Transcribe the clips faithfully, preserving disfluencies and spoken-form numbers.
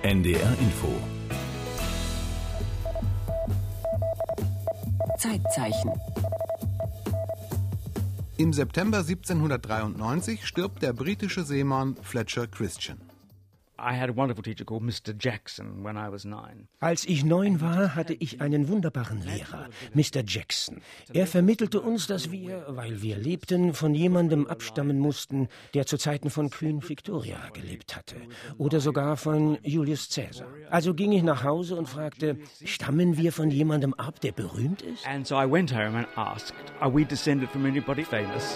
N D R Info. Zeitzeichen. Im September siebzehnhundertdreiundneunzig stirbt der britische Seemann Fletcher Christian. Als ich neun war, hatte ich einen wunderbaren Lehrer, Mister Jackson. Er vermittelte uns, dass wir, weil wir lebten, von jemandem abstammen mussten, der zu Zeiten von Queen Victoria gelebt hatte. Oder sogar von Julius Caesar. Also ging ich nach Hause und fragte, stammen wir von jemandem ab, der berühmt ist? And so I went home and asked, are we descended from anybody famous?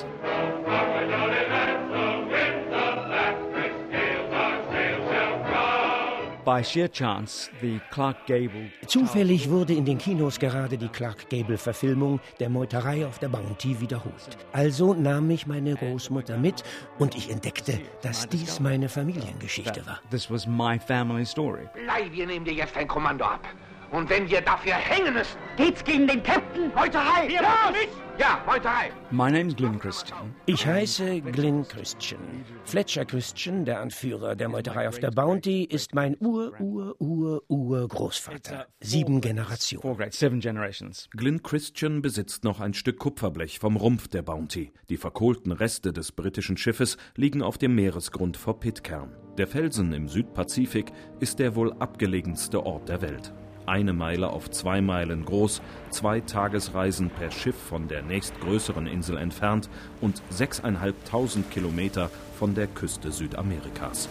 By sheer chance, the Clark Gable... Zufällig wurde in den Kinos gerade die Clark Gable-Verfilmung der Meuterei auf der Bounty wiederholt. Also nahm mich meine Großmutter mit und ich entdeckte, dass dies meine Familiengeschichte war. This was my family story. Blei, wir nehmen dir jetzt ein Kommando ab. Und wenn wir dafür hängen müssen, geht's gegen den Captain. Meuterei! Ja, ja, Meuterei! My name is Glyn Christian. Ich heiße Glyn Christian. Fletcher Christian, der Anführer der Meuterei auf der Bounty, ist mein Ur-Ur-Ur-Urgroßvater. Sieben Generationen. Four grades, seven generations. Glyn Christian besitzt noch ein Stück Kupferblech vom Rumpf der Bounty. Die verkohlten Reste des britischen Schiffes liegen auf dem Meeresgrund vor Pitcairn. Der Felsen im Südpazifik ist der wohl abgelegenste Ort der Welt. Eine Meile auf zwei Meilen groß, zwei Tagesreisen per Schiff von der nächstgrößeren Insel entfernt und sechseinhalbtausend Kilometer von der Küste Südamerikas.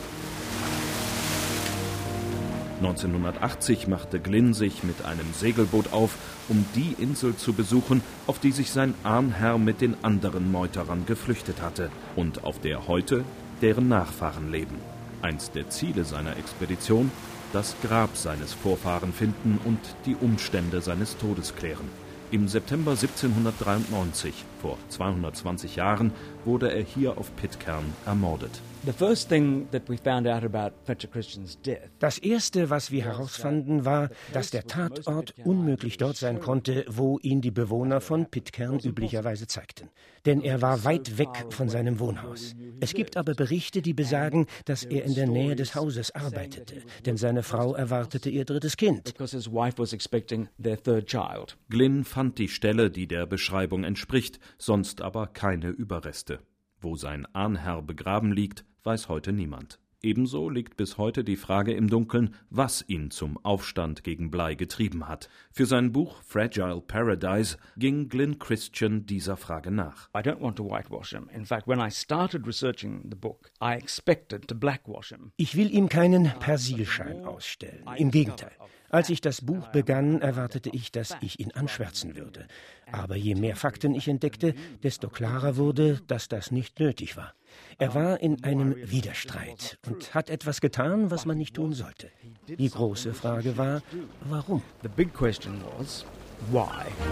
neunzehnhundertachtzig machte Glyn sich mit einem Segelboot auf, um die Insel zu besuchen, auf die sich sein Ahnherr mit den anderen Meuterern geflüchtet hatte und auf der heute deren Nachfahren leben. Eins der Ziele seiner Expedition: das Grab seines Vorfahren finden und die Umstände seines Todes klären. Im September siebzehnhundertdreiundneunzig, vor zweihundertzwanzig Jahren, wurde er hier auf Pitcairn ermordet. The first thing that we found out about Fletcher Christian's death. Das Erste, was wir herausfanden, war, dass der Tatort unmöglich dort sein konnte, wo ihn die Bewohner von Pitcairn üblicherweise zeigten. Denn er war weit weg von seinem Wohnhaus. Es gibt aber Berichte, die besagen, dass er in der Nähe des Hauses arbeitete, denn seine Frau erwartete ihr drittes Kind. Because his wife was expecting their third child. Glyn fand die Stelle, die der Beschreibung entspricht, sonst aber keine Überreste. Wo sein Ahnherr begraben liegt, weiß heute niemand. Ebenso liegt bis heute die Frage im Dunkeln, was ihn zum Aufstand gegen Blei getrieben hat. Für sein Buch Fragile Paradise ging Glyn Christian dieser Frage nach. I don't want to whitewash him. In fact, when I started researching the book, I expected to blackwash him. Ich will ihm keinen Persilschein ausstellen. Im Gegenteil. Als ich das Buch begann, erwartete ich, dass ich ihn anschwärzen würde. Aber je mehr Fakten ich entdeckte, desto klarer wurde, dass das nicht nötig war. Er war in einem Widerstreit und hat etwas getan, was man nicht tun sollte. Die große Frage war, warum? The big question was, why?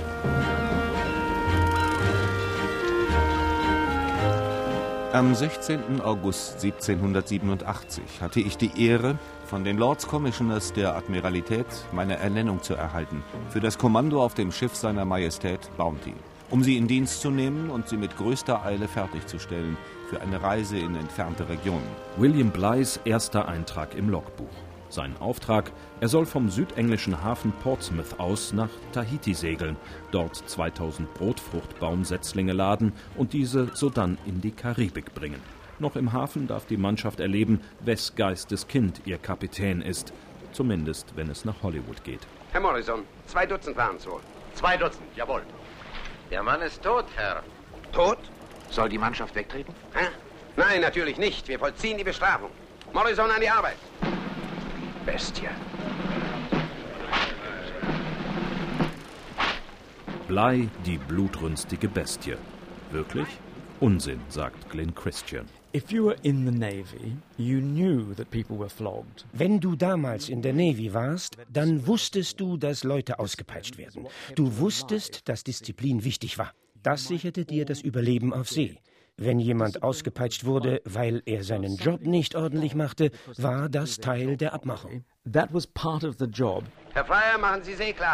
Am sechzehnten August siebzehnhundertsiebenundachtzig hatte ich die Ehre, von den Lords Commissioners der Admiralität meine Ernennung zu erhalten für das Kommando auf dem Schiff seiner Majestät Bounty, um sie in Dienst zu nehmen und sie mit größter Eile fertigzustellen für eine Reise in entfernte Regionen. William Bleis erster Eintrag im Logbuch. Sein Auftrag: er soll vom südenglischen Hafen Portsmouth aus nach Tahiti segeln, dort zweitausend Brotfruchtbaumsetzlinge laden und diese sodann in die Karibik bringen. Noch im Hafen darf die Mannschaft erleben, wes Geistes Kind ihr Kapitän ist, zumindest wenn es nach Hollywood geht. Herr Morrison, zwei Dutzend waren's wohl. Zwei Dutzend, jawohl. Der Mann ist tot, Herr. Tot? Soll die Mannschaft wegtreten? Hä? Nein, natürlich nicht. Wir vollziehen die Bestrafung. Morrison, an die Arbeit. Bestie. Blei, die blutrünstige Bestie. Wirklich? Unsinn, sagt Glyn Christian. If you were in the Navy, you knew that people were flogged. Wenn du damals in der Navy warst, dann wusstest du, dass Leute ausgepeitscht werden. Du wusstest, dass Disziplin wichtig war. Das sicherte dir das Überleben auf See. Wenn jemand ausgepeitscht wurde, weil er seinen Job nicht ordentlich machte, war das Teil der Abmachung. That was part of the job. Herr Fryer, machen Sie See klar.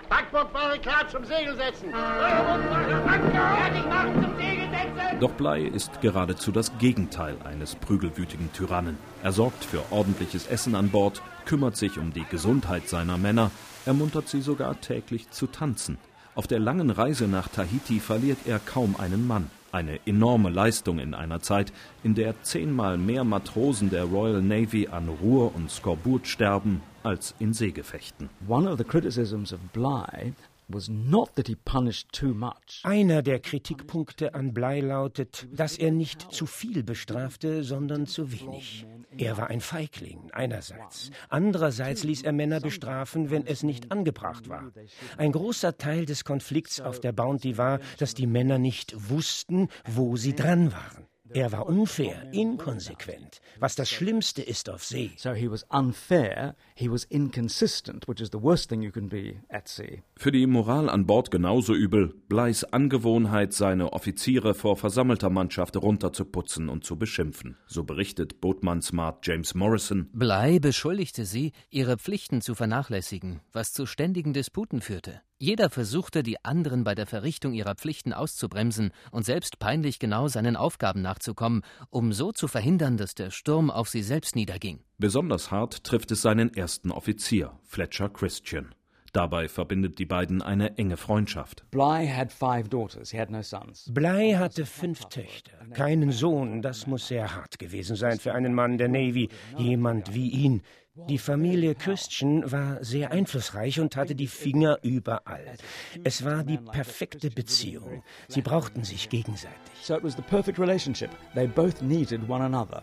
Backbordwache klar zum Segel setzen. Fertig machen, zum Segel setzen. Doch Bligh ist geradezu das Gegenteil eines prügelwütigen Tyrannen. Er sorgt für ordentliches Essen an Bord, kümmert sich um die Gesundheit seiner Männer, ermuntert sie sogar täglich zu tanzen. Auf der langen Reise nach Tahiti verliert er kaum einen Mann. Eine enorme Leistung in einer Zeit, in der zehnmal mehr Matrosen der Royal Navy an Ruhr und Skorbut sterben als in Seegefechten. One of the criticisms of Bligh was not that he punished too much. Einer der Kritikpunkte an Bligh lautet, dass er nicht zu viel bestrafte, sondern zu wenig. Er war ein Feigling, einerseits. Andererseits ließ er Männer bestrafen, wenn es nicht angebracht war. Ein großer Teil des Konflikts auf der Bounty war, dass die Männer nicht wussten, wo sie dran waren. Er war unfair, inkonsequent, was das Schlimmste ist auf See. So he was unfair, he was inconsistent, which is the worst thing you can be at sea. Für die Moral an Bord genauso übel Blighs Angewohnheit, seine Offiziere vor versammelter Mannschaft runterzuputzen und zu beschimpfen. So berichtet Bootsmannsmart James Morrison. Bligh beschuldigte sie, ihre Pflichten zu vernachlässigen, was zu ständigen Disputen führte. Jeder versuchte, die anderen bei der Verrichtung ihrer Pflichten auszubremsen und selbst peinlich genau seinen Aufgaben nachzukommen, um so zu verhindern, dass der Sturm auf sie selbst niederging. Besonders hart trifft es seinen ersten Offizier, Fletcher Christian. Dabei verbindet die beiden eine enge Freundschaft. Bligh had five daughters, he had no sons. Bligh hatte fünf Töchter, keinen Sohn. Das muss sehr hart gewesen sein für einen Mann der Navy, jemand wie ihn. Die Familie Christian war sehr einflussreich und hatte die Finger überall. Es war die perfekte Beziehung. Sie brauchten sich gegenseitig. So it was the perfect relationship. They both needed one another.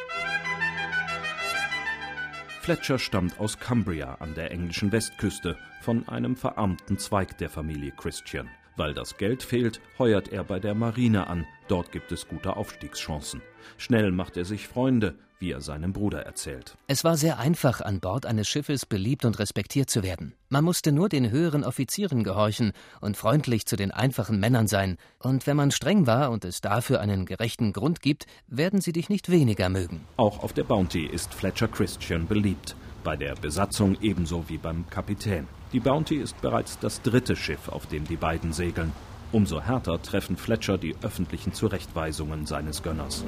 Fletcher stammt aus Cumbria an der englischen Westküste, von einem verarmten Zweig der Familie Christian. Weil das Geld fehlt, heuert er bei der Marine an. Dort gibt es gute Aufstiegschancen. Schnell macht er sich Freunde, wie er seinem Bruder erzählt. Es war sehr einfach, an Bord eines Schiffes beliebt und respektiert zu werden. Man musste nur den höheren Offizieren gehorchen und freundlich zu den einfachen Männern sein. Und wenn man streng war und es dafür einen gerechten Grund gibt, werden sie dich nicht weniger mögen. Auch auf der Bounty ist Fletcher Christian beliebt. Bei der Besatzung ebenso wie beim Kapitän. Die Bounty ist bereits das dritte Schiff, auf dem die beiden segeln. Umso härter treffen Fletcher die öffentlichen Zurechtweisungen seines Gönners.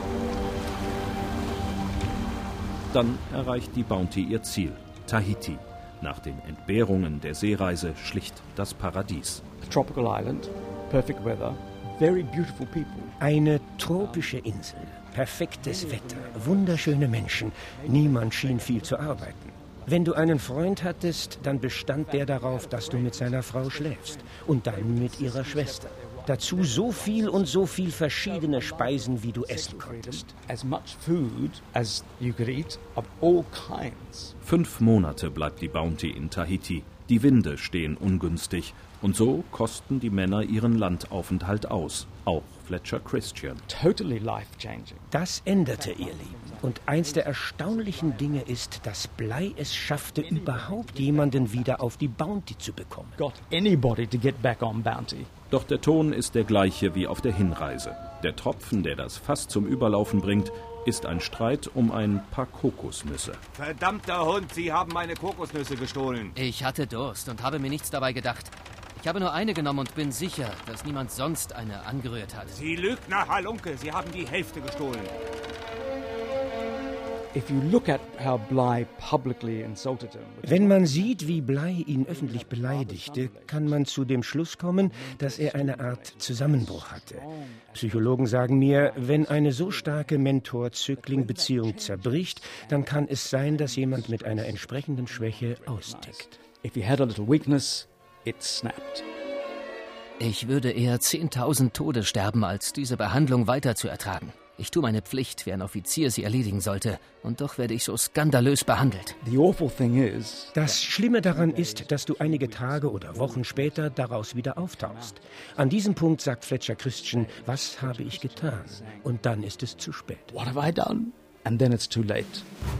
Dann erreicht die Bounty ihr Ziel, Tahiti. Nach den Entbehrungen der Seereise schlicht das Paradies. A tropical island, perfect weather, very beautiful people. Eine tropische Insel, perfektes Wetter, wunderschöne Menschen. Niemand schien viel zu arbeiten. Wenn du einen Freund hattest, dann bestand der darauf, dass du mit seiner Frau schläfst und dann mit ihrer Schwester. Dazu so viel und so viel verschiedene Speisen, wie du essen konntest. As much food as you could eat of all kinds. Fünf Monate bleibt die Bounty in Tahiti. Die Winde stehen ungünstig. Und so kosten die Männer ihren Landaufenthalt aus. Auch Fletcher Christian. Totally life-changing. Das änderte ihr Leben. Und eins der erstaunlichen Dinge ist, dass Bligh es schaffte, überhaupt jemanden wieder auf die Bounty zu bekommen. Got anybody to get back on Bounty. Doch der Ton ist der gleiche wie auf der Hinreise. Der Tropfen, der das Fass zum Überlaufen bringt, ist ein Streit um ein paar Kokosnüsse. Verdammter Hund, Sie haben meine Kokosnüsse gestohlen. Ich hatte Durst und habe mir nichts dabei gedacht. Ich habe nur eine genommen und bin sicher, dass niemand sonst eine angerührt hat. Sie Lügner, Halunke, Sie haben die Hälfte gestohlen. If you look at how Bligh publicly insulted him. Wenn man sieht, wie Bligh ihn öffentlich beleidigte, kann man zu dem Schluss kommen, dass er eine Art Zusammenbruch hatte. Psychologen sagen mir, wenn eine so starke Mentor-Zögling-Beziehung zerbricht, dann kann es sein, dass jemand mit einer entsprechenden Schwäche austickt. If he had a little weakness, it snapped. Ich würde eher zehntausend Tode sterben, als diese Behandlung weiter zu ertragen. Ich tue meine Pflicht, wie ein Offizier sie erledigen sollte, und doch werde ich so skandalös behandelt. The awful thing is, das Schlimme daran ist, dass du einige Tage oder Wochen später daraus wieder auftauchst. An diesem Punkt sagt Fletcher Christian, was habe ich getan? Und dann ist es zu spät. What have I done? And then it's too late.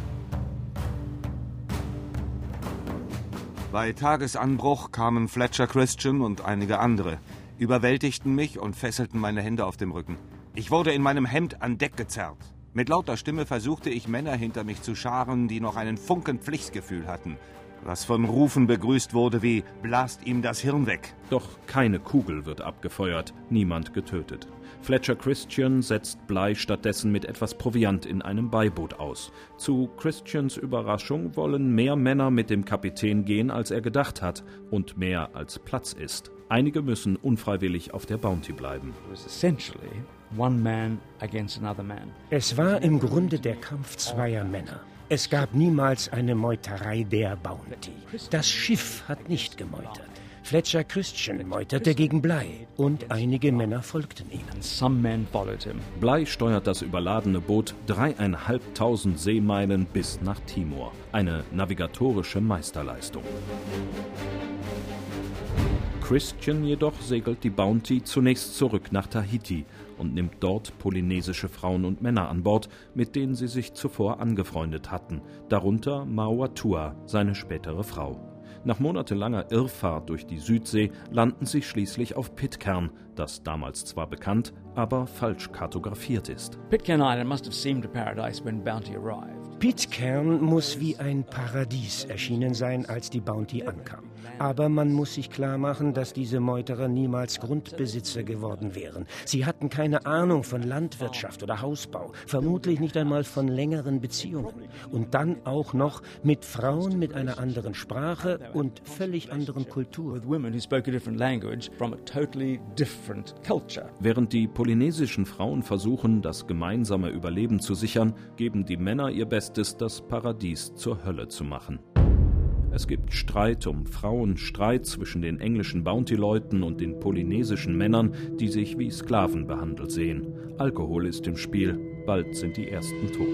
Bei Tagesanbruch kamen Fletcher Christian und einige andere, überwältigten mich und fesselten meine Hände auf dem Rücken. Ich wurde in meinem Hemd an Deck gezerrt. Mit lauter Stimme versuchte ich, Männer hinter mich zu scharen, die noch einen Funken Pflichtgefühl hatten. was von Rufen begrüßt wurde wie »Blast ihm das Hirn weg«. Doch keine Kugel wird abgefeuert, niemand getötet. Fletcher Christian setzt Bligh stattdessen mit etwas Proviant in einem Beiboot aus. Zu Christians Überraschung wollen mehr Männer mit dem Kapitän gehen, als er gedacht hat, und mehr als Platz ist. Einige müssen unfreiwillig auf der Bounty bleiben. Es war im Grunde der Kampf zweier Männer. Es gab niemals eine Meuterei der Bounty. Das Schiff hat nicht gemeutert. Fletcher Christian meuterte gegen Bligh und einige Männer folgten ihm. Bligh steuert das überladene Boot dreieinhalbtausend Seemeilen bis nach Timor. Eine navigatorische Meisterleistung. Christian jedoch segelt die Bounty zunächst zurück nach Tahiti und nimmt dort polynesische Frauen und Männer an Bord, mit denen sie sich zuvor angefreundet hatten, darunter Mauatua, seine spätere Frau. Nach monatelanger Irrfahrt durch die Südsee landen sie schließlich auf Pitcairn, das damals zwar bekannt, aber falsch kartografiert ist. Pitcairn Island must have seemed a paradise when Bounty arrived. Pitcairn muss wie ein Paradies erschienen sein, als die Bounty ankam. Aber man muss sich klar machen, dass diese Meuterer niemals Grundbesitzer geworden wären. Sie hatten keine Ahnung von Landwirtschaft oder Hausbau, vermutlich nicht einmal von längeren Beziehungen. Und dann auch noch mit Frauen mit einer anderen Sprache und völlig anderen Kultur. Während die polynesischen Frauen versuchen, das gemeinsame Überleben zu sichern, geben die Männer ihr Bestes, das Paradies zur Hölle zu machen. Es gibt Streit um Frauen, Streit zwischen den englischen Bounty-Leuten und den polynesischen Männern, die sich wie Sklaven behandelt sehen. Alkohol ist im Spiel, bald sind die ersten tot.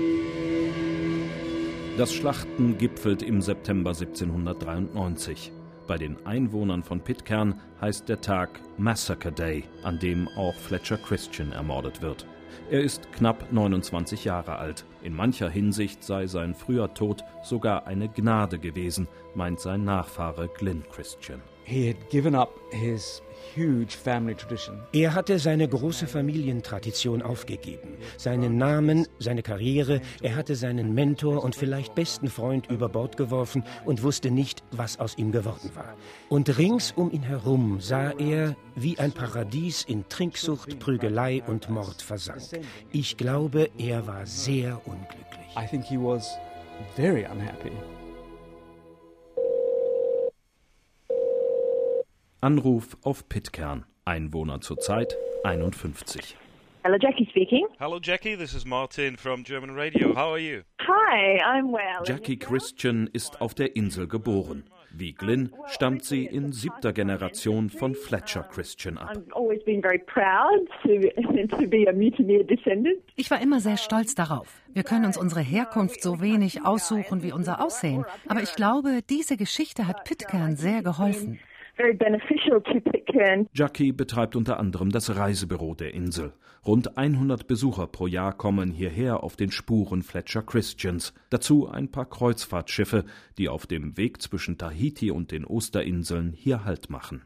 Das Schlachten gipfelt im September siebzehnhundertdreiundneunzig. Bei den Einwohnern von Pitcairn heißt der Tag Massacre Day, an dem auch Fletcher Christian ermordet wird. Er ist knapp neunundzwanzig Jahre alt. In mancher Hinsicht sei sein früher Tod sogar eine Gnade gewesen, meint sein Nachfahre Glyn Christian. He had given up his huge family tradition. Er hatte seine große Familientradition aufgegeben. Seinen Namen, seine Karriere, er hatte seinen Mentor und vielleicht besten Freund über Bord geworfen und wusste nicht, was aus ihm geworden war. Und rings um ihn herum sah er, wie ein Paradies in Trinksucht, Prügelei und Mord versank. Ich glaube, er war sehr unglücklich. I think he was very unhappy. Anruf auf Pitcairn. Einwohner zurzeit einundfünfzig. Hello, Jackie speaking. Hello, Jackie. This is Martin from German Radio. How are you? Hi, I'm well. Jackie Christian ist auf der Insel geboren. Wie Glyn stammt sie in siebter Generation von Fletcher Christian ab. Ich war immer sehr stolz darauf. Wir können uns unsere Herkunft so wenig aussuchen wie unser Aussehen. Aber ich glaube, diese Geschichte hat Pitcairn sehr geholfen. Jackie betreibt unter anderem das Reisebüro der Insel. Rund hundert Besucher pro Jahr kommen hierher auf den Spuren Fletcher Christians. Dazu ein paar Kreuzfahrtschiffe, die auf dem Weg zwischen Tahiti und den Osterinseln hier Halt machen.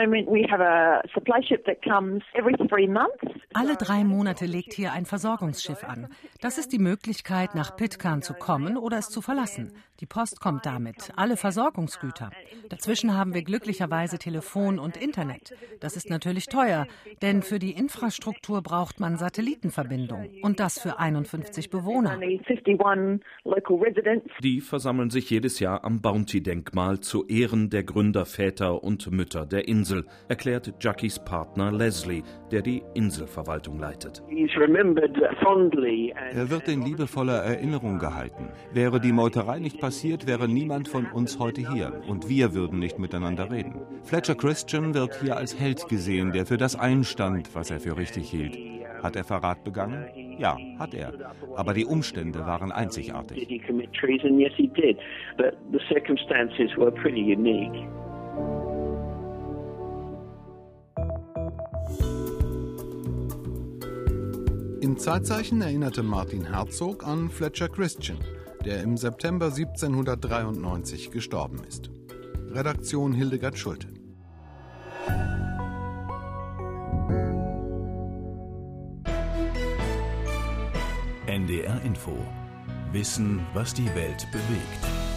Alle drei Monate legt hier ein Versorgungsschiff an. Das ist die Möglichkeit, nach Pitcairn zu kommen oder es zu verlassen. Die Post kommt damit, alle Versorgungsgüter. Dazwischen haben wir glücklicherweise Telefon und Internet. Das ist natürlich teuer, denn für die Infrastruktur braucht man Satellitenverbindung. Und das für einundfünfzig Bewohner. Die versammeln sich jedes Jahr am Bounty-Denkmal zu Ehren der Gründerväter und Mütter der Insel, erklärt Jackies Partner Leslie, der die Inselverwaltung leitet. Er wird in liebevoller Erinnerung gehalten. Wäre die Meuterei nicht passiert, wäre niemand von uns heute hier. Und wir würden nicht miteinander reden. Fletcher Christian wird hier als Held gesehen, der für das einstand, was er für richtig hielt. Hat er Verrat begangen? Ja, hat er. Aber die Umstände waren einzigartig. Im Zeitzeichen erinnerte Martin Herzog an Fletcher Christian, der im September siebzehnhundertdreiundneunzig gestorben ist. Redaktion Hildegard Schulte. N D R Info. Wissen, was die Welt bewegt.